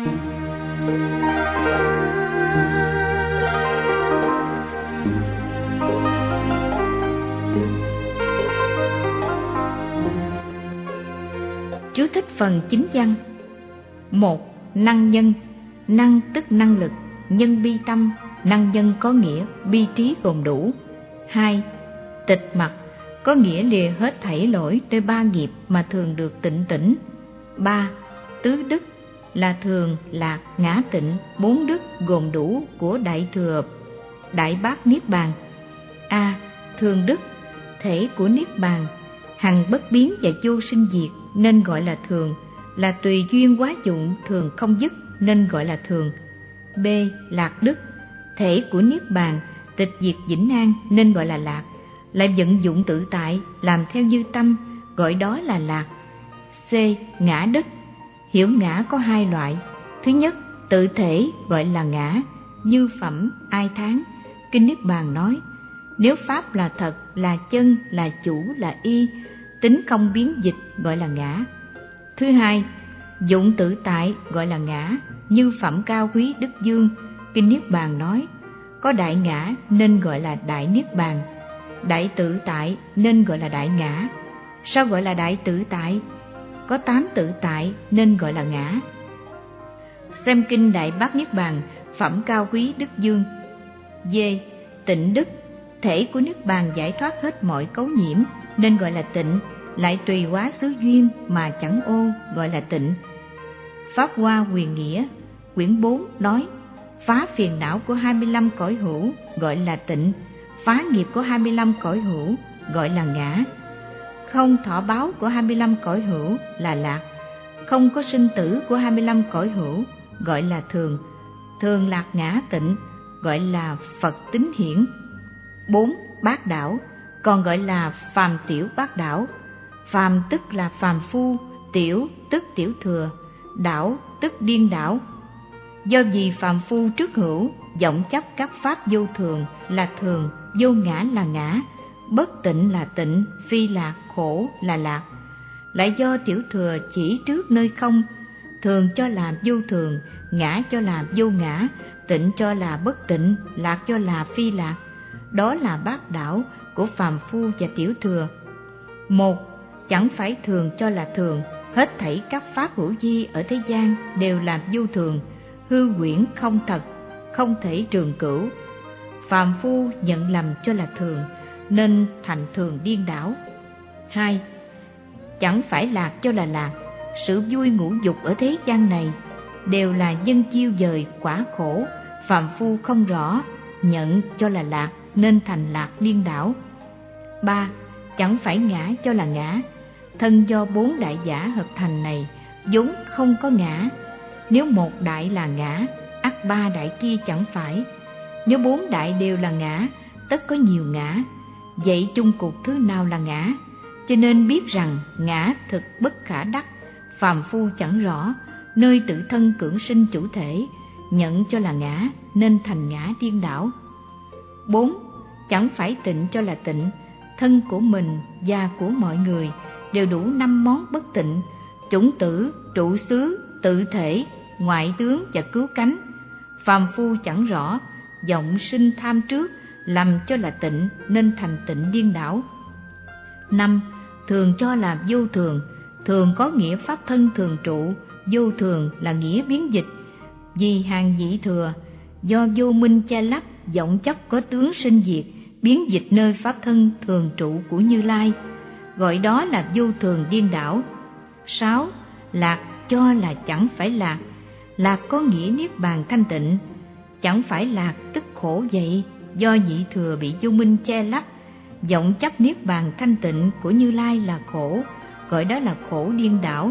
Chú thích phần chính văn. 1. Năng nhân. Năng tức năng lực, nhân bi tâm, năng nhân có nghĩa bi trí gồm đủ. 2. Tịch mặt, có nghĩa lìa hết thảy lỗi nơi ba nghiệp mà thường được tịnh tỉnh. 3. Tứ đức là thường, lạc, ngã tịnh, bốn đức gồm đủ của đại thừa đại bát niết bàn. A. Thường đức, thể của niết bàn, hằng bất biến và vô sinh diệt nên gọi là thường, là tùy duyên hóa dụng thường không dứt nên gọi là thường. B. Lạc đức, thể của niết bàn, tịch diệt vĩnh an nên gọi là lạc, lại vận dụng tự tại làm theo như tâm, gọi đó là lạc. C. Ngã đức, hiểu ngã có hai loại. Thứ nhất, tự thể gọi là ngã, như phẩm ai thán. Kinh Niết Bàn nói, nếu pháp là thật, là chân, là chủ, là y, tính không biến dịch gọi là ngã. Thứ hai, dụng tự tại gọi là ngã, như phẩm cao quý đức dương. Kinh Niết Bàn nói, có đại ngã nên gọi là đại niết bàn, đại tự tại nên gọi là đại ngã. Sao gọi là đại tự tại? Có 8 tự tại nên gọi là ngã. Xem kinh Đại Bát Niết Bàn, phẩm cao quý đức dương. D. Tịnh đức, thể của niết bàn giải thoát hết mọi cấu nhiễm nên gọi là tịnh, lại tùy hóa xứ duyên mà chẳng ô gọi là tịnh. Pháp Hoa Huyền Nghĩa quyển 4 nói, phá phiền não của 25 cõi hữu gọi là tịnh, phá nghiệp của 25 cõi hữu gọi là ngã, không thọ báo của 25 cõi hữu là lạc, không có sinh tử của 25 cõi hữu gọi là thường, thường lạc ngã tịnh gọi là Phật tính hiển. 4. Bát đảo, còn gọi là phàm tiểu bát đảo. Phàm tức là phàm phu, tiểu tức tiểu thừa, đảo tức điên đảo. Do vì phàm phu trước hữu, vọng chấp các pháp vô thường là thường, vô ngã là ngã, bất tịnh là tịnh, phi lạc, khổ là lạc. Lại do tiểu thừa chỉ trước nơi không, thường cho là vô thường, ngã cho là vô ngã, tịnh cho là bất tịnh, lạc cho là phi lạc. Đó là bát đảo của phàm phu và tiểu thừa. 1. Chẳng phải thường cho là thường, hết thảy các pháp hữu vi ở thế gian đều là vô thường, hư huyễn không thật, không thể trường cửu. Phàm phu nhận lầm cho là thường nên thành thường điên đảo. 2. Chẳng phải lạc cho là lạc, sự vui ngũ dục ở thế gian này đều là nhân chiêu dời quả khổ, phàm phu không rõ, nhận cho là lạc nên thành lạc điên đảo. 3. Chẳng phải ngã cho là ngã, thân do 4 đại giả hợp thành này vốn không có ngã, nếu một đại là ngã, ắt 3 đại kia chẳng phải, nếu 4 đại đều là ngã, tất có nhiều ngã, vậy chung cục thứ nào là ngã? Cho nên biết rằng ngã thực bất khả đắc, phàm phu chẳng rõ, nơi tự thân cưỡng sinh chủ thể, nhận cho là ngã nên thành ngã điên đảo. 4. Chẳng phải tịnh cho là tịnh, thân của mình và của mọi người đều đủ 5 món bất tịnh, chủng tử, trụ xứ, tự thể, ngoại tướng và cứu cánh. Phàm phu chẳng rõ, vọng sinh tham trước, lầm cho là tịnh nên thành tịnh điên đảo. 5. Thường cho là vô thường, thường có nghĩa pháp thân thường trụ, vô thường là nghĩa biến dịch. Vì hàng dị thừa, do vô minh che lấp, vọng chấp có tướng sinh diệt, biến dịch nơi pháp thân thường trụ của Như Lai, gọi đó là vô thường điên đảo. 6. Lạc cho là chẳng phải lạc, lạc có nghĩa niết bàn thanh tịnh, chẳng phải lạc tức khổ vậy, do dị thừa bị vô minh che lấp, vọng chấp niết bàn thanh tịnh của Như Lai là khổ, gọi đó là khổ điên đảo.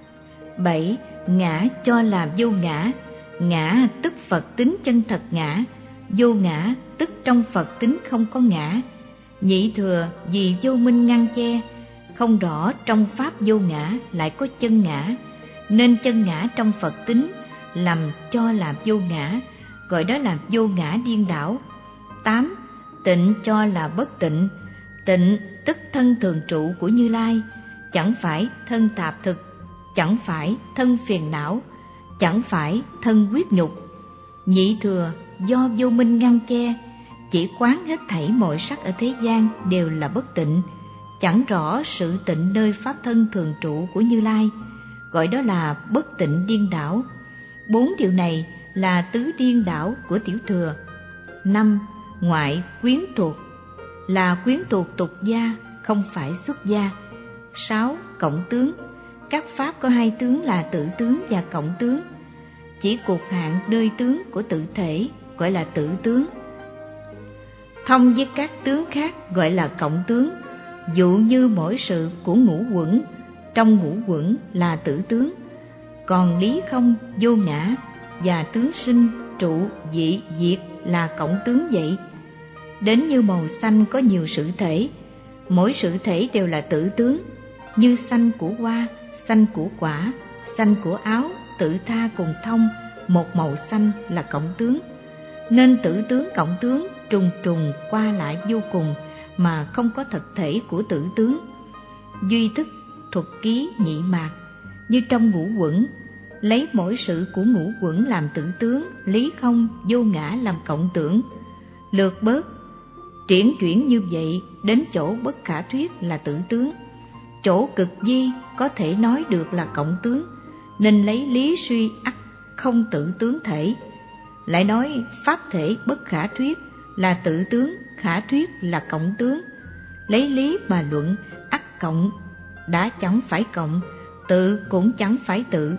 7. Ngã cho là vô ngã, ngã tức Phật tính chân thật ngã, vô ngã tức trong Phật tính không có ngã. Nhị thừa vì vô minh ngăn che, không rõ trong pháp vô ngã lại có chân ngã, nên chân ngã trong Phật tính lầm cho là vô ngã, gọi đó là vô ngã điên đảo. 8. Tịnh cho là bất tịnh, tịnh tức thân thường trụ của Như Lai, chẳng phải thân tạp thực, chẳng phải thân phiền não, chẳng phải thân huyết nhục. Nhị thừa do vô minh ngăn che, chỉ quán hết thảy mọi sắc ở thế gian đều là bất tịnh, chẳng rõ sự tịnh nơi pháp thân thường trụ của Như Lai, gọi đó là bất tịnh điên đảo. 4 điều này là tứ điên đảo của tiểu thừa. 5. Ngoại quyến thuộc, là quyến thuộc tục gia, không phải xuất gia. 6. Cộng tướng, các pháp có 2 tướng là tự tướng và cộng tướng, chỉ cuộc hạn nơi tướng của tự thể gọi là tự tướng, thông với các tướng khác gọi là cộng tướng. Dụ như mỗi sự của ngũ uẩn, trong ngũ uẩn là tử tướng, còn lý không, vô ngã và tướng sinh, trụ, dị, diệt là cộng tướng vậy. Đến như màu xanh có nhiều sự thể, mỗi sự thể đều là tử tướng, như xanh của hoa, xanh của quả, xanh của áo, tự tha cùng thông, một màu xanh là cộng tướng. Nên tử tướng cộng tướng trùng trùng qua lại vô cùng mà không có thực thể của tử tướng. Duy thức, thuật ký, nhị mạc, như trong ngũ uẩn, lấy mỗi sự của ngũ uẩn làm tử tướng, lý không, vô ngã làm cộng tưởng. Lược bớt, triển chuyển như vậy đến chỗ bất khả thuyết là tử tướng. Chỗ cực di có thể nói được là cộng tướng, nên lấy lý suy ắt không tự tướng thể. Lại nói pháp thể bất khả thuyết là tự tướng, khả thuyết là cộng tướng. Lấy lý mà luận, ắt cộng đã chẳng phải cộng, tự cũng chẳng phải tự.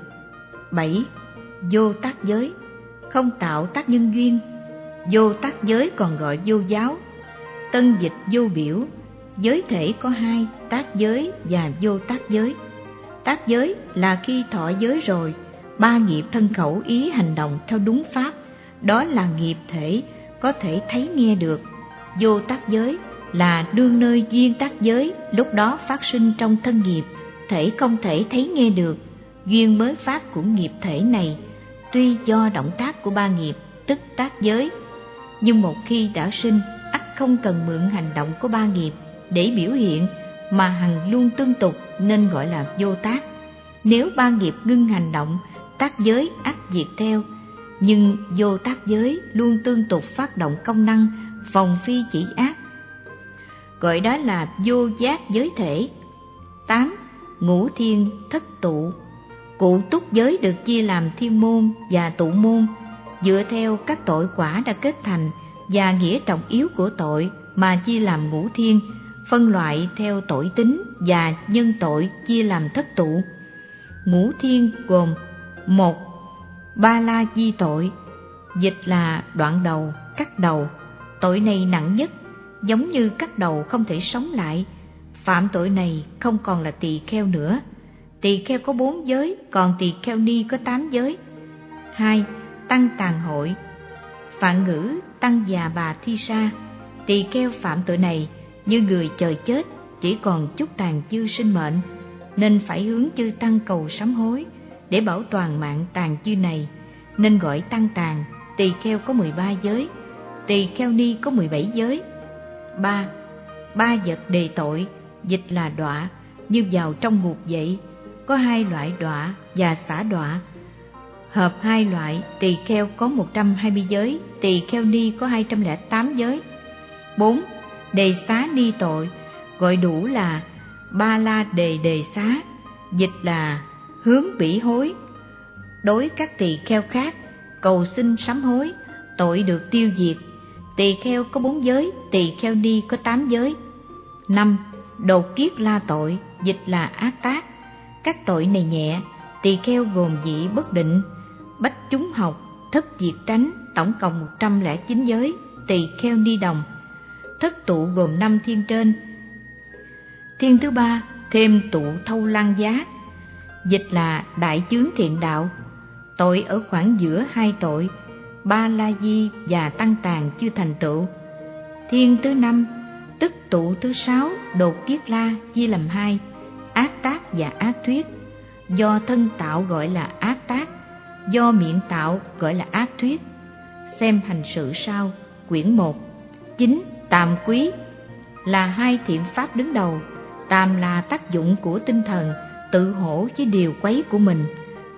7. Vô tác giới, không tạo tác nhân duyên. Vô tác giới còn gọi vô giáo. Tân dịch vô biểu, giới thể có 2, tác giới và vô tác giới. Tác giới là khi thọ giới rồi, 3 nghiệp thân khẩu ý hành động theo đúng pháp, đó là nghiệp thể, có thể thấy nghe được. Vô tác giới là đương nơi duyên tác giới, lúc đó phát sinh trong thân nghiệp, thể không thể thấy nghe được. Duyên mới phát của nghiệp thể này tuy do động tác của 3 nghiệp, tức tác giới, nhưng một khi đã sinh, ắt không cần mượn hành động của 3 nghiệp để biểu hiện, mà hằng luôn tương tục nên gọi là vô tác. Nếu 3 nghiệp ngưng hành động, tác giới ắt diệt theo, nhưng vô tác giới luôn tương tục phát động công năng, phòng phi chỉ ác, gọi đó là vô giác giới thể. 8. Ngũ thiên thất tụ, cụ túc giới được chia làm thiên môn và tụ môn, dựa theo các tội quả đã kết thành và nghĩa trọng yếu của tội mà chia làm ngũ thiên, phân loại theo tội tính và nhân tội chia làm thất tụ. Ngũ thiên gồm: 1. Ba la di tội, dịch là đoạn đầu, cắt đầu. Tội này nặng nhất, giống như cắt đầu không thể sống lại. Phạm tội này không còn là tỳ kheo nữa. Tỳ kheo có 4 giới, còn tỳ kheo ni có 8 giới. 2. Tăng tàn hội, phạn ngữ tăng già bà thi sa. Tỳ kheo phạm tội này như người chờ chết, chỉ còn chút tàn dư sinh mệnh, nên phải hướng chư tăng cầu sám hối để bảo toàn mạng tàn dư này, nên gọi tăng tàn. Tỳ kheo có 13 giới, tỳ kheo ni có 17 giới. 3. Ba vật đề tội, dịch là đọa, như vào trong ngục vậy. Có 2 loại đọa và xả đọa. Hợp 2 loại, tỳ kheo có 120 giới, tỳ kheo ni có 208 giới. 4. Đề xá ni tội, gọi đủ là ba la đề xá, dịch là hướng bỉ hối. Đối các tỳ kheo khác, cầu xin sám hối, tội được tiêu diệt. Tỳ kheo có 4 giới, tỳ kheo ni có 8 giới. 5. Đột kiết la tội, dịch là ác tác. Các tội này nhẹ, tỳ kheo gồm dị bất định, bách chúng học, thất diệt tránh, tổng cộng 109 giới, tỳ kheo ni đồng. Thất tụ gồm 5 thiên trên. Thiên thứ 3 thêm tụ thâu lăng giá, dịch là đại chướng thiện đạo. Tội ở khoảng giữa 2 tội, ba la di và tăng tàn chưa thành tựu. Thiên thứ 5 tức tụ thứ 6 đột kiết la chia làm 2, ác tác và ác thuyết. Do thân tạo gọi là ác tác, do miệng tạo gọi là ác thuyết. Xem hành sự sau, quyển 1. 9. Tàm quý là 2 thiện pháp đứng đầu. Tàm là tác dụng của tinh thần, tự hỗ với điều quấy của mình.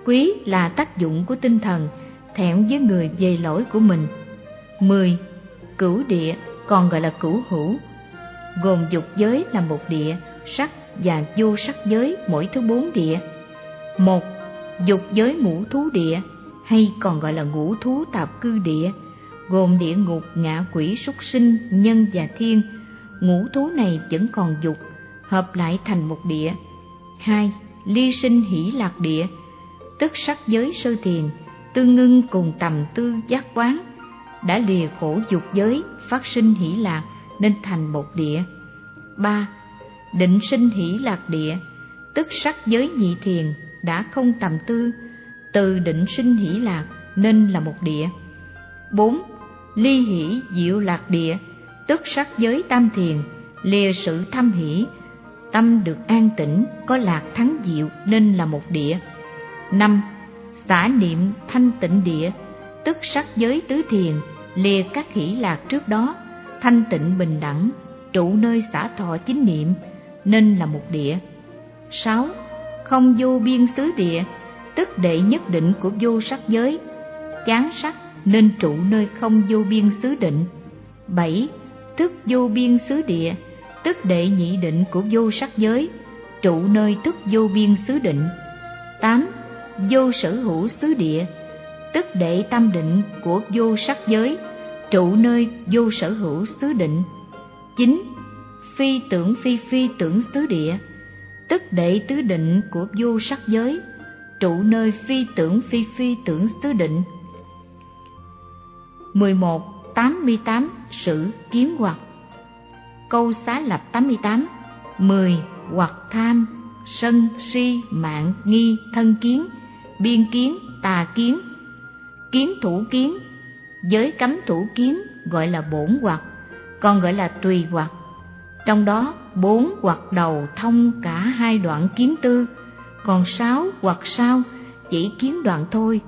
quý là tác dụng của tinh thần, thẹn với người về lỗi của mình. 10. Cửu địa, còn gọi là cửu hữu, gồm dục giới là một địa, sắc và vô sắc giới mỗi thứ 4 địa. 1. Dục giới ngũ thú địa, hay còn gọi là ngũ thú tạp cư địa, gồm địa ngục, ngạ quỷ, súc sinh, nhân và thiên. Ngũ thú này vẫn còn dục, hợp lại thành một địa. 2. Ly sinh hỷ lạc địa, tức sắc giới sơ thiền, tương ngưng cùng tầm tư giác quán, đã lìa khổ dục giới, phát sinh hỷ lạc nên thành một địa. 3. Định sinh hỷ lạc địa, tức sắc giới nhị thiền, đã không tầm tư, từ định sinh hỷ lạc nên là một địa. 4. Ly hỷ diệu lạc địa, tức sắc giới tam thiền, lìa sự tham hỷ, tâm được an tĩnh, có lạc thắng diệu nên là một địa. 5. Xả niệm thanh tịnh địa, tức sắc giới tứ thiền, lìa các hỷ lạc trước đó, thanh tịnh bình đẳng, trụ nơi xả thọ chính niệm nên là một địa. 6. Không vô biên xứ địa, tức đệ nhất định của vô sắc giới, chán sắc nên trụ nơi không vô biên xứ định. 7. Thức vô biên xứ địa, tức đệ nhị định của vô sắc giới, trụ nơi thức vô biên xứ định. 8. Vô sở hữu xứ địa, tức đệ tam định của vô sắc giới, trụ nơi vô sở hữu xứ định. 9. Phi tưởng phi phi tưởng xứ địa, tức đệ tứ định của vô sắc giới, trụ nơi phi tưởng phi phi tưởng xứ định. 11. 88 sự kiến hoặc. Câu xá lập 88. 10. Hoặc tham, sân, si, mạng, nghi, thân kiến, biên kiến, tà kiến, kiến thủ kiến. Giới cấm thủ kiến gọi là bổn hoặc, còn gọi là tùy hoặc. Trong đó 4 hoặc đầu thông cả 2 đoạn kiến tư, còn 6 hoặc sau chỉ kiến đoạn thôi.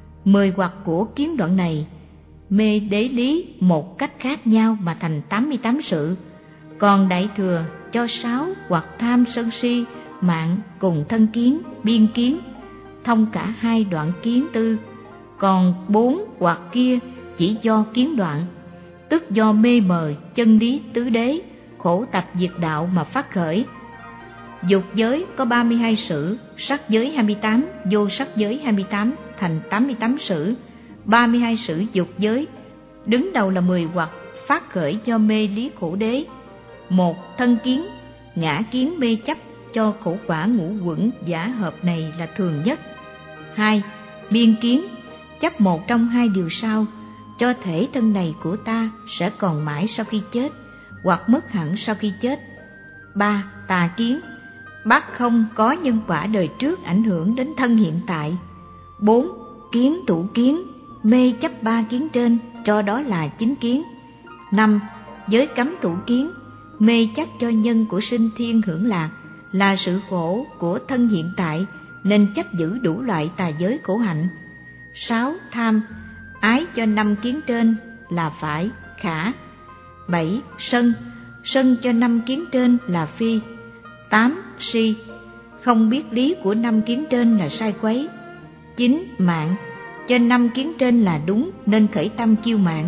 10 hoặc của kiến đoạn này mê đế lý một cách khác nhau mà thành 88 sự, còn đại thừa cho 6 hoặc tham sân si mạng cùng thân kiến biên kiến thông cả 2 đoạn kiến tư, còn 4 hoặc kia chỉ do kiến đoạn, tức do mê mờ chân lý tứ đế khổ tập diệt đạo mà phát khởi. Dục giới có 32 sử, sắc giới 28, vô sắc giới 28 thành 88 sử. 32 sử dục giới, đứng đầu là 10 hoặc phát khởi do mê lý khổ đế. 1. Thân kiến, ngã kiến mê chấp cho khổ quả ngũ quẩn giả hợp này là thường nhất. 2. Biên kiến, chấp một trong 2 điều sau, cho thể thân này của ta sẽ còn mãi sau khi chết, hoặc mất hẳn sau khi chết. 3. Tà kiến, bác không có nhân quả đời trước ảnh hưởng đến thân hiện tại. 4. Kiến tụ kiến, mê chấp 3 kiến trên, cho đó là 9 kiến. 5. Giới cấm tụ kiến, mê chấp cho nhân của sinh thiên hưởng lạc là sự khổ của thân hiện tại, nên chấp giữ đủ loại tà giới khổ hạnh. 6. Tham, ái cho 5 kiến trên là phải, khả. 7. Sân, sân cho 5 kiến trên là phi. 8. Si, không biết lý của 5 kiến trên là sai quấy. 9. Mạng, cho 5 kiến trên là đúng nên khởi tâm kiêu mạng.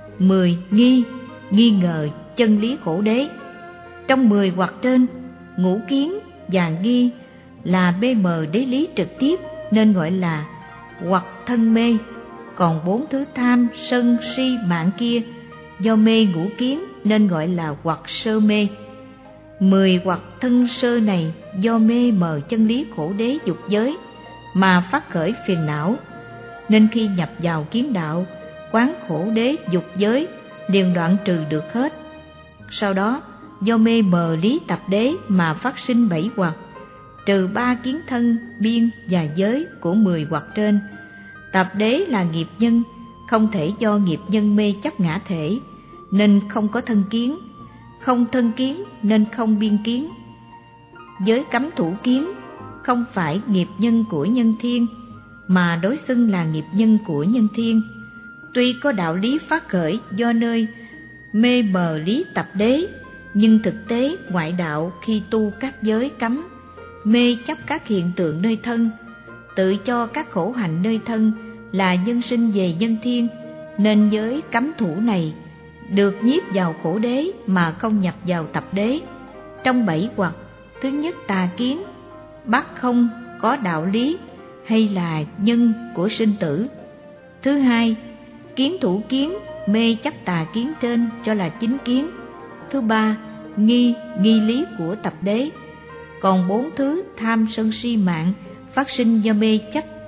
10. Nghi, nghi ngờ chân lý khổ đế. Trong 10 hoặc trên, ngũ kiến và nghi là bê mờ đế lý trực tiếp nên gọi là hoặc thân mê, còn 4 thứ tham, sân, si, mạng kia do mê ngũ kiến nên gọi là hoặc sơ mê. 10 hoặc thân sơ này do mê mờ chân lý khổ đế dục giới mà phát khởi phiền não, nên khi nhập vào kiến đạo, quán khổ đế dục giới liền đoạn trừ được hết. Sau đó do mê mờ lý tập đế mà phát sinh 7 hoặc, trừ 3 kiến thân, biên và giới của 10 hoặc trên. Tập đế là nghiệp nhân, không thể do nghiệp nhân mê chấp ngã thể nên không có thân kiến, không thân kiến nên không biên kiến. Giới cấm thủ kiến không phải nghiệp nhân của nhân thiên, mà đối xưng là nghiệp nhân của nhân thiên. Tuy có đạo lý phát khởi do nơi mê mờ lý tập đế, nhưng thực tế ngoại đạo khi tu các giới cấm, mê chấp các hiện tượng nơi thân, tự cho các khổ hạnh nơi thân là nhân sinh về nhân thiên, nên giới cấm thủ này được nhiếp vào khổ đế mà không nhập vào tập đế. Trong 7 hoặc, thứ nhất tà kiến, bắt không có đạo lý hay là nhân của sinh tử. Thứ hai, kiến thủ kiến, mê chấp tà kiến trên cho là chính kiến. Thứ ba, nghi lý của tập đế. Còn 4 thứ tham sân si mạng phát sinh do mê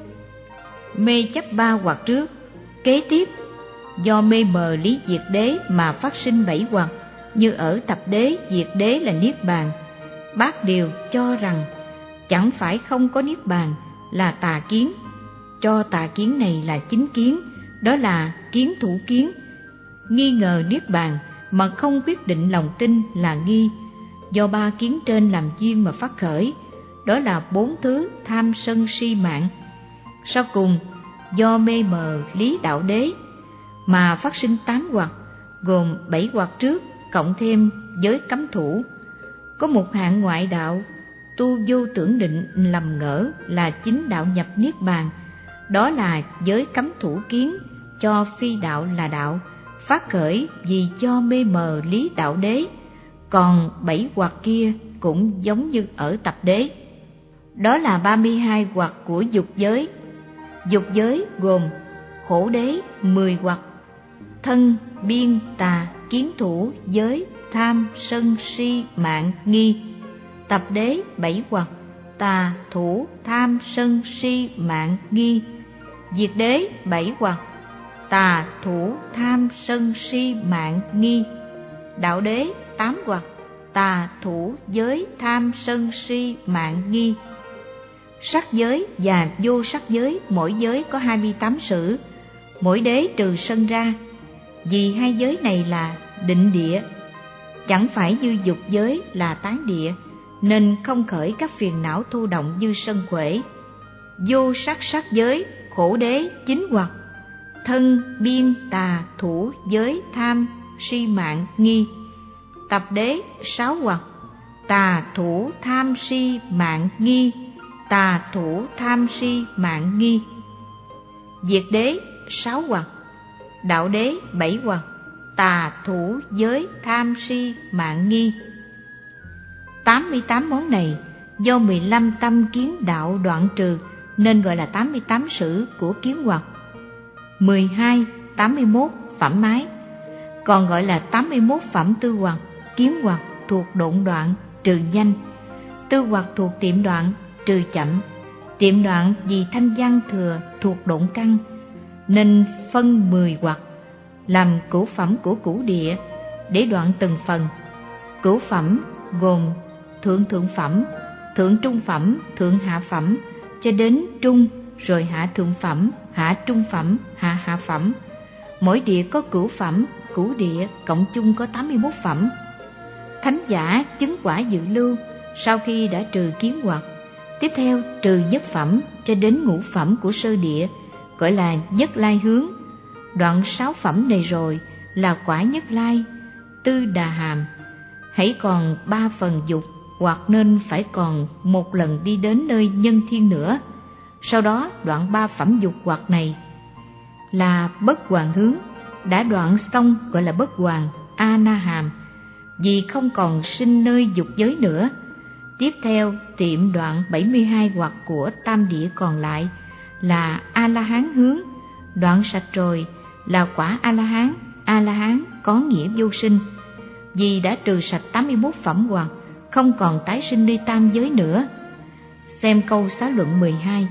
chấp 3 hoặc trước. Kế tiếp, do mê mờ lý diệt đế mà phát sinh 7 hoặc, như ở tập đế diệt đế là niết bàn. Bác đều cho rằng chẳng phải không có niết bàn là tà kiến, cho tà kiến này là chính kiến, đó là kiến thủ kiến. Nghi ngờ niết bàn mà không quyết định lòng tin là nghi, do 3 kiến trên làm duyên mà phát khởi, đó là 4 thứ tham sân si mạng. Sau cùng, do mê mờ lý đạo đế mà phát sinh 8 hoặc, gồm 7 hoặc trước cộng thêm giới cấm thủ. Có một hạng ngoại đạo tu vô tưởng định lầm ngỡ là chính đạo nhập niết bàn, đó là giới cấm thủ kiến cho phi đạo là đạo, phát khởi vì cho mê mờ lý đạo đế. Còn 7 hoặc kia cũng giống như ở tập đế, đó là 32 hoặc của dục giới. Dục giới gồm khổ đế 10 hoặc, thân, biên, tà, kiến thủ, giới, tham, sân, si, mạng, nghi. Tập đế 7 hoặc, tà, thủ, tham, sân, si, mạng, nghi. Diệt đế 7 hoặc, tà, thủ, tham, sân, si, mạng, nghi. Đạo đế 8 hoặc, tà, thủ, giới, tham, sân, si, mạng, nghi. Sắc giới và vô sắc giới, mỗi giới có 28 sử, mỗi đế trừ sân ra. Vì hai giới này là định địa, chẳng phải như dục giới là tán địa, nên không khởi các phiền não thu động như sân quể. Vô sắc sắc giới, khổ đế 9 hoặc, thân, biên, tà, thủ, giới, tham, si, mạng, nghi. Tập đế 6 hoặc, tà, thủ, tham, si, mạng, nghi. Tà, thủ, tham, si, mạng, nghi. Diệt đế 6 hoặc, đạo đế 7 hoặc, tà, thủ, giới, tham, si, mạng, nghi. 88 món này do 15 tâm kiến đạo đoạn trừ nên gọi là 88 sử của kiến hoặc. 12, 81 phẩm mái, còn gọi là 81 phẩm tư hoặc, kiến hoặc thuộc độn đoạn trừ nhanh, tư hoặc thuộc tiệm đoạn trừ chậm. Tiệm đoạn vì thanh văn thừa thuộc độn căn nên phân 10 hoặc, làm cửu phẩm của cửu địa để đoạn từng phần. Cửu phẩm gồm thượng thượng phẩm, thượng trung phẩm, thượng hạ phẩm cho đến trung, rồi hạ thượng phẩm, hạ trung phẩm, hạ hạ phẩm. Mỗi địa có cửu phẩm, cửu địa cộng chung có 81 phẩm. Thánh giả chứng quả dự lưu sau khi đã trừ kiến hoặc, tiếp theo trừ nhất phẩm cho đến ngũ phẩm của sơ địa, gọi là nhất lai hướng. Đoạn 6 phẩm này rồi là quả nhất lai, tư đà hàm. Hãy còn 3 phần dục hoặc nên phải còn một lần đi đến nơi nhân thiên nữa. Sau đó đoạn 3 phẩm dục hoặc này là bất hoàn hướng, đã đoạn xong gọi là bất hoàn a na hàm, vì không còn sinh nơi dục giới nữa. Tiếp theo tiệm đoạn 72 hoặc của tam địa còn lại là a la hán hướng, đoạn sạch rồi là quả a la hán có nghĩa vô sinh, vì đã trừ sạch 81 phẩm hoặc, không còn tái sinh nơi tam giới nữa. Xem câu xá luận 12.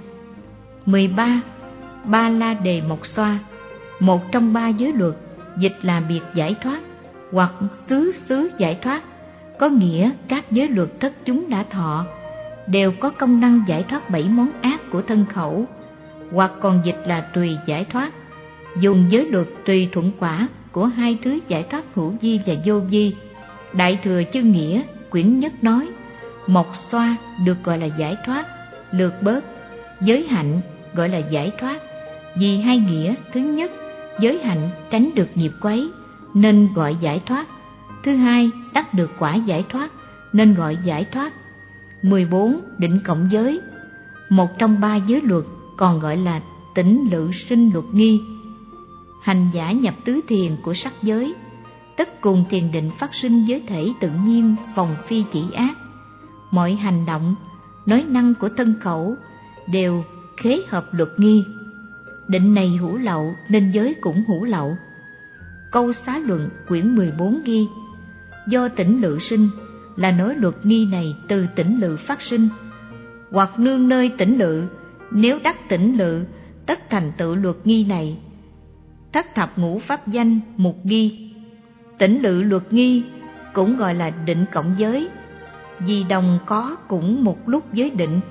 13. Ba la đề mộc xoa, một trong 3 giới luật, dịch là biệt giải thoát hoặc xứ giải thoát, có nghĩa các giới luật thất chúng đã thọ đều có công năng giải thoát 7 món ác của thân khẩu, hoặc còn dịch là tùy giải thoát, dùng giới luật tùy thuận quả của 2 thứ giải thoát hữu vi và vô vi. Đại thừa chư nghĩa quyển nhất nói mộc xoa được gọi là giải thoát, lược bớt. Giới hạnh gọi là giải thoát, vì 2 nghĩa: thứ nhất, giới hạnh tránh được nghiệp quấy nên gọi giải thoát; thứ hai, đắc được quả giải thoát nên gọi giải thoát. 14. Định cộng giới, một trong 3 giới luật, còn gọi là tỉnh lự sinh luật nghi. Hành giả nhập tứ thiền của sắc giới, tất cùng thiền định phát sinh giới thể tự nhiên, phòng phi chỉ ác. Mọi hành động, nói năng của thân khẩu đều khế hợp luật nghi. Định này hữu lậu nên giới cũng hữu lậu. Câu Xá Luận quyển 14 ghi: do tỉnh lự sinh, là nói luật nghi này từ tỉnh lự phát sinh, hoặc nương nơi tỉnh lự, nếu đắc tỉnh lự tất thành tựu luật nghi này. Thất thập ngũ pháp danh mục ghi. Tỉnh lự luật nghi cũng gọi là định cộng giới, vì đồng có cũng một lúc giới định.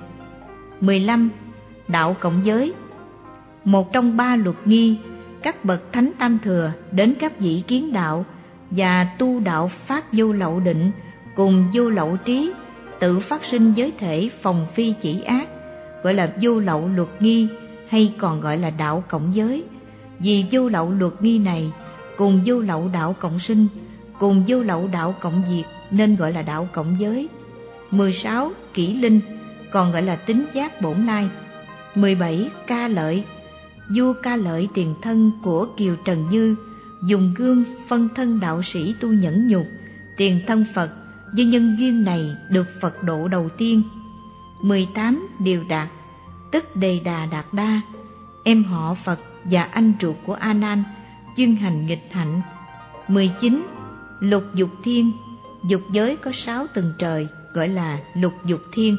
15. Đạo cộng giới. Một trong 3 luật nghi, các bậc thánh tam thừa đến các vị kiến đạo và tu đạo phát vô lậu định cùng vô lậu trí, tự phát sinh giới thể phòng phi chỉ ác, gọi là vô lậu luật nghi, hay còn gọi là đạo cộng giới. Vì vô lậu luật nghi này cùng vô lậu đạo cộng sinh, cùng vô lậu đạo cộng diệt, nên gọi là đạo cộng giới. 16. Kỷ linh, còn gọi là tính giác bổn lai. 17. Ca lợi. Vua Ca Lợi tiền thân của Kiều Trần Như dùng gương phân thân đạo sĩ tu nhẫn nhục, tiền thân Phật, với nhân duyên này được Phật độ đầu tiên. 18. Điều Đạt, tức Đề Đà Đạt Đa, em họ Phật và anh ruột của A Nan, chuyên hành nghịch hạnh. 19. Lục dục thiên. Dục giới có 6 tầng trời, gọi là lục dục thiên.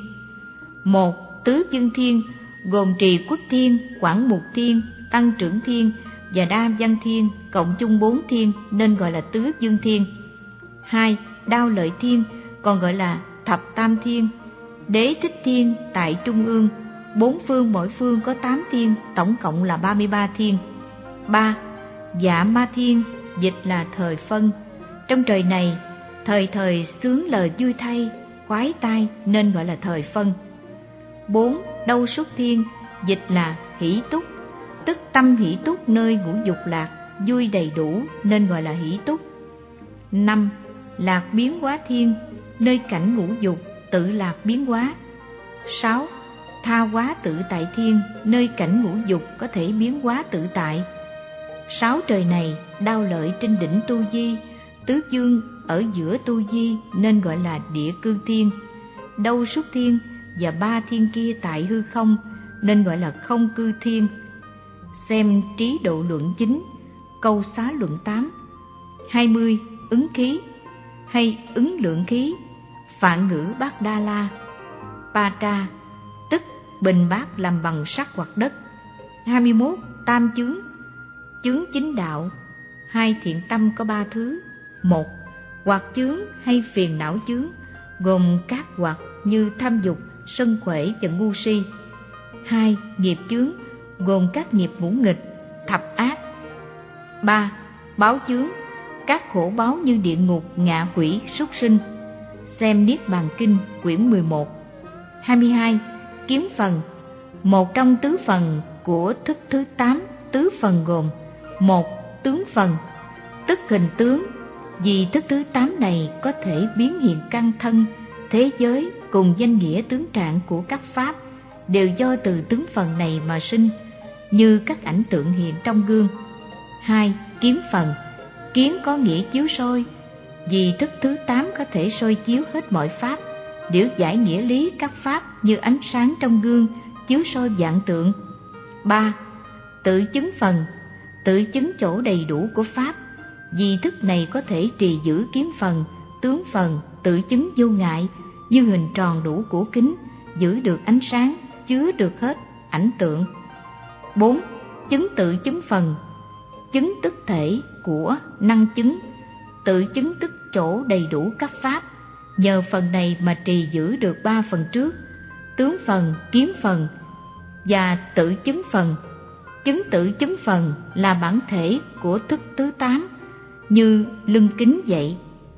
1. Tứ dương thiên, gồm trì quốc thiên, quảng mục thiên, tăng trưởng thiên và đa văn thiên, cộng chung 4 thiên nên gọi là tứ dương thiên. 2. Đao lợi thiên, còn gọi là thập tam thiên. Đế thích thiên tại trung ương, 4 phương mỗi phương có 8 thiên, tổng cộng là 33 thiên. 3. Dạ ma thiên, dịch là thời phân. Trong trời này, thời thời sướng lời vui thay, khoái tai nên gọi là thời phân. 4. Đâu xuất thiên, dịch là hỷ túc, tức tâm hỷ túc nơi ngũ dục lạc, vui đầy đủ nên gọi là hỷ túc. 5. Lạc biến hóa thiên, nơi cảnh ngũ dục tự lạc biến hóa. 6. Tha hóa tự tại thiên, nơi cảnh ngũ dục có thể biến hóa tự tại. 6 trời này đao lợi trên đỉnh tu di, tứ dương ở giữa tu di nên gọi là địa cư thiên. Đâu xuất thiên và 3 thiên kia tại hư không nên gọi là không cư thiên. Xem Trí Độ Luận 9, câu Xá Luận 8. 20. Ứng khí hay ứng lượng khí, Phạn ngữ Bát Đa La. Patra, tức bình bát làm bằng sắt hoặc đất. 21. Tam chướng. Chướng chính đạo. 2 thiện tâm có 3 thứ. 1. Hoặc chướng hay phiền não chướng, gồm các hoặc như tham dục, sân khỏe và ngu si. 2. Nghiệp chướng, gồm các nghiệp ngũ nghịch, thập ác. 3. Báo chướng, các khổ báo như địa ngục, ngạ quỷ, súc sinh. Xem Niết Bàn Kinh quyển 11. 22. Kiến phần. Một trong tứ phần của thức thứ 8. Tứ phần gồm: 1. Tướng phần, tức hình tướng. Vì thức thứ 8 này có thể biến hiện căn thân, thế giới cùng danh nghĩa tướng trạng của các pháp đều do từ tướng phần này mà sinh, như các ảnh tượng hiện trong gương. 2. Kiến phần. Kiến có nghĩa chiếu soi, vì thức thứ 8 có thể soi chiếu hết mọi pháp, điểu giải nghĩa lý các pháp như ánh sáng trong gương chiếu soi vạn tượng. 3. Tự chứng phần. Tự chứng chỗ đầy đủ của pháp, vì thức này có thể trì giữ kiến phần, tướng phần, tự chứng vô ngại, như hình tròn đủ của kính, giữ được ánh sáng, chứa được hết ảnh tượng. 4. Chứng tự chứng phần. Chứng tức thể của năng chứng, tự chứng tức chỗ đầy đủ các pháp, nhờ phần này mà trì giữ được 3 phần trước: tướng phần, kiến phần và tự chứng phần. Chứng tự chứng phần là bản thể của thức thứ 8, như lưng kính vậy.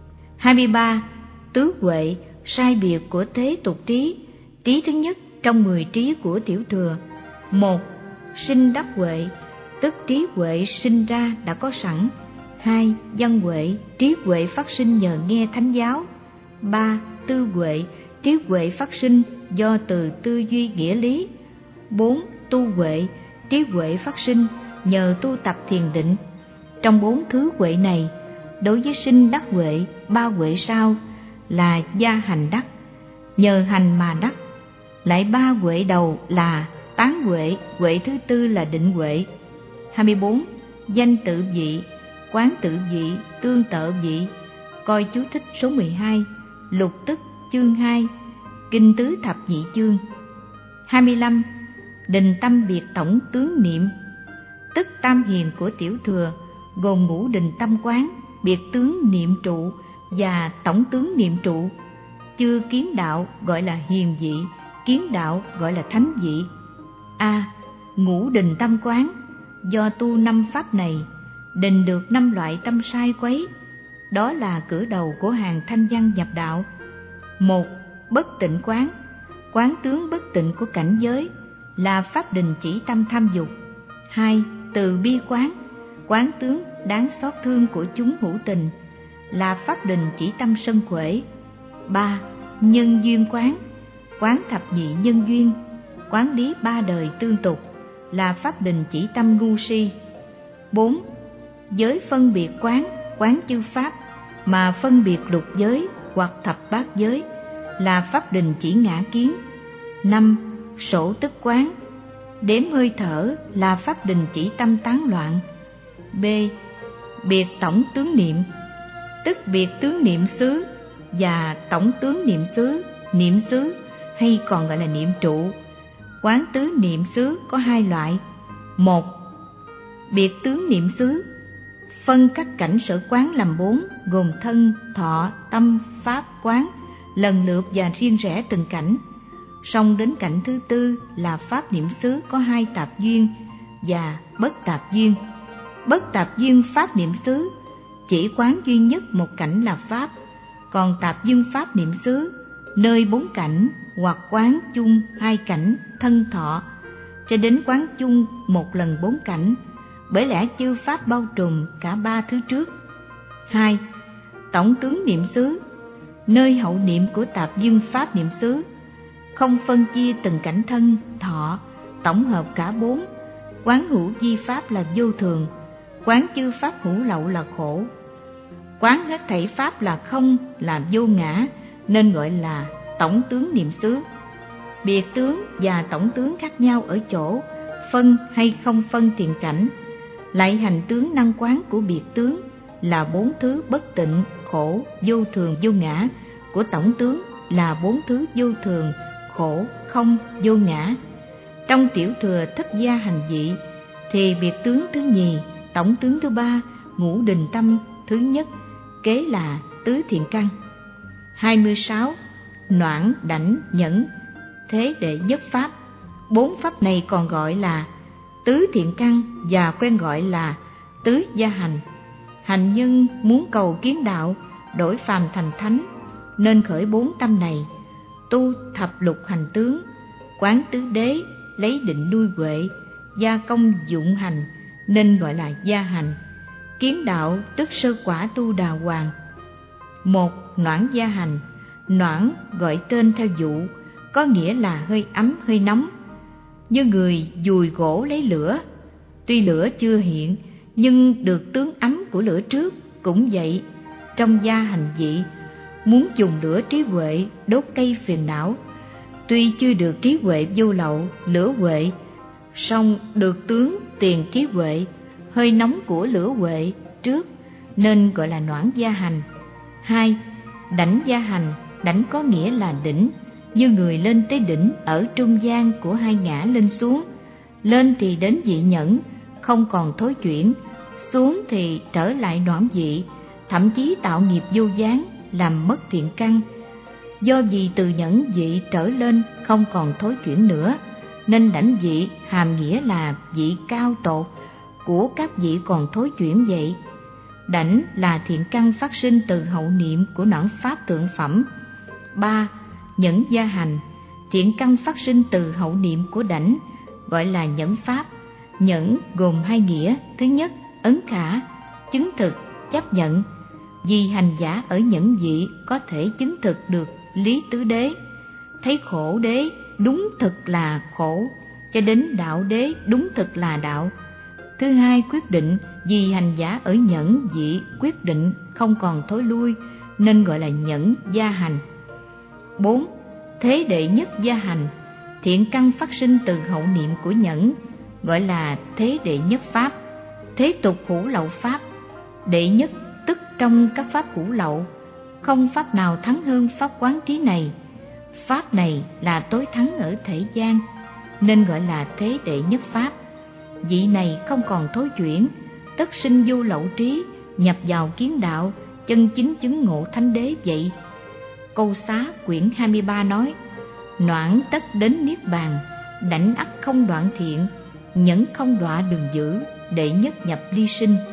23. Tứ huệ, sai biệt của thế tục trí. Trí thứ nhất trong 10 trí của tiểu thừa. 1. Sinh đắc huệ, tức trí huệ sinh ra đã có sẵn. 2. Văn huệ, trí huệ phát sinh nhờ nghe thánh giáo. 3. Tư huệ, trí huệ phát sinh do từ tư duy nghĩa lý. 4. Tu huệ, trí huệ phát sinh nhờ tu tập thiền định. Trong 4 thứ huệ này, đối với sinh đắc huệ, 3 huệ sau là gia hành đắc, nhờ hành mà đắc. Lại 3 huệ đầu là tán huệ, huệ thứ tư là định huệ. 24. Danh tự vị, quán tự vị, tương tự vị. Coi chú thích số 12, lục tức chương 2, kinh tứ thập nhị chương. 25. Định tâm biệt tổng tướng niệm, tức tam hiền của tiểu thừa, gồm ngũ định tâm quán, biệt tướng niệm trụ và tổng tướng niệm trụ. Chưa kiến đạo gọi là hiền vị, kiến đạo gọi là thánh vị. A. Ngũ định tâm quán, do tu 5 pháp này, định được 5 loại tâm sai quấy. Đó là cử đầu của hàng thanh văn nhập đạo. 1. Bất tịnh quán, quán tướng bất tịnh của cảnh giới, là pháp định chỉ tâm tham dục. 2. Từ bi quán, quán tướng đáng xót thương của chúng hữu tình, là pháp định chỉ tâm sân quể. 3. Nhân duyên quán, quán thập nhị nhân duyên, quán lý 3 đời tương tục, là pháp định chỉ tâm ngu si. 4. Giới phân biệt quán, quán chư pháp mà phân biệt lục giới hoặc thập bát giới, là pháp định chỉ ngã kiến. 5. Sổ tức quán, đếm hơi thở, là pháp định chỉ tâm tán loạn. B. Biệt tổng tướng niệm, tức biệt tướng niệm xứ và tổng tướng niệm xứ hay còn gọi là niệm trụ. Quán tứ niệm xứ có 2 loại. 1. Biệt tướng niệm xứ, phân các cảnh sở quán làm 4, gồm thân, thọ, tâm, pháp quán, lần lượt và riêng rẽ từng cảnh. Song đến cảnh thứ tư là pháp niệm xứ có 2 tạp duyên và bất tạp duyên. Bất tạp duyên pháp niệm xứ chỉ quán duy nhất một cảnh là pháp, còn tạp duyên pháp niệm xứ nơi 4 cảnh hoặc quán chung 2 cảnh thân thọ, cho đến quán chung một lần 4 cảnh, bởi lẽ chư pháp bao trùm cả 3 thứ trước. 2. Tổng tướng niệm xứ, nơi hậu niệm của tạp duyên pháp niệm xứ, không phân chia từng cảnh thân, thọ, tổng hợp cả 4, quán hữu vi pháp là vô thường, quán chư pháp hữu lậu là khổ, quán hết thảy pháp là không, là vô ngã, nên gọi là tổng tướng niệm xứ. Biệt tướng và tổng tướng khác nhau ở chỗ phân hay không phân tiền cảnh. Lại hành tướng năng quán của biệt tướng là 4 thứ bất tịnh, khổ, vô thường, vô ngã, của tổng tướng là 4 thứ vô thường, khổ, không, vô ngã. Trong tiểu thừa thất gia hành vị thì biệt tướng thứ nhì, tổng tướng thứ 3, ngũ định tâm thứ nhất, kế là tứ thiện căn. 26. Noãn, đảnh, nhẫn, thế đệ nhất pháp. 4 pháp này còn gọi là tứ thiện căn và quen gọi là tứ gia hành. Hành nhân muốn cầu kiến đạo, đổi phàm thành thánh, nên khởi 4 tâm này, tu thập lục hành tướng, quán tứ đế, lấy định nuôi huệ, gia công dụng hành, nên gọi là gia hành. Kiến đạo tức sơ quả tu đà hoàng. 1. Noãn gia hành. Noãn gọi tên theo dụ, có nghĩa là hơi ấm hơi nóng, như người dùi gỗ lấy lửa. Tuy lửa chưa hiện nhưng được tướng ấm của lửa trước. Cũng vậy, trong gia hành vị, muốn dùng lửa trí huệ đốt cây phiền não, tuy chưa được trí huệ vô lậu, lửa huệ, song được tướng tiền trí huệ, hơi nóng của lửa huệ trước, nên gọi là noãn gia hành. 2. Đảnh gia hành. Đảnh có nghĩa là đỉnh, như người lên tới đỉnh ở trung gian của 2 ngã lên xuống. Lên thì đến vị nhẫn, không còn thối chuyển, xuống thì trở lại noãn vị, thậm chí tạo nghiệp vô gián, làm mất thiện căn. Do vì từ nhẫn vị trở lên không còn thối chuyển nữa, nên đảnh vị hàm nghĩa là vị cao tột của các vị còn thối chuyển vậy. Đảnh là thiện căn phát sinh từ hậu niệm của noãn pháp tượng phẩm. 3. Nhẫn gia hành. Thiện căn phát sinh từ hậu niệm của đảnh, gọi là nhẫn pháp. Nhẫn gồm 2 nghĩa. Thứ nhất, ấn khả, chứng thực, chấp nhận. Vì hành giả ở nhẫn vị có thể chứng thực được lý tứ đế. thấy khổ đế đúng thực là khổ, cho đến đạo đế đúng thực là đạo. Thứ hai, quyết định vì hành giả ở nhẫn vị quyết định không còn thối lui nên gọi là nhẫn gia hành. 4. Thế đệ nhất gia hành, thiện căn phát sinh từ hậu niệm của nhẫn, gọi là thế đệ nhất pháp. Thế tục hữu lậu pháp, đệ nhất tức trong các pháp hữu lậu, không pháp nào thắng hơn pháp quán trí này. Pháp này là tối thắng ở thể gian, nên gọi là thế đệ nhất pháp. Vị này không còn thối chuyển, tất sinh vô lậu trí, nhập vào kiến đạo, chân chính chứng ngộ thánh đế vậy. Câu Xá quyển 23 nói: noãn tất đến niết bàn, đảnh ắt không đoạn thiện, nhẫn không đọa đường dữ, đệ nhất nhập ly sinh.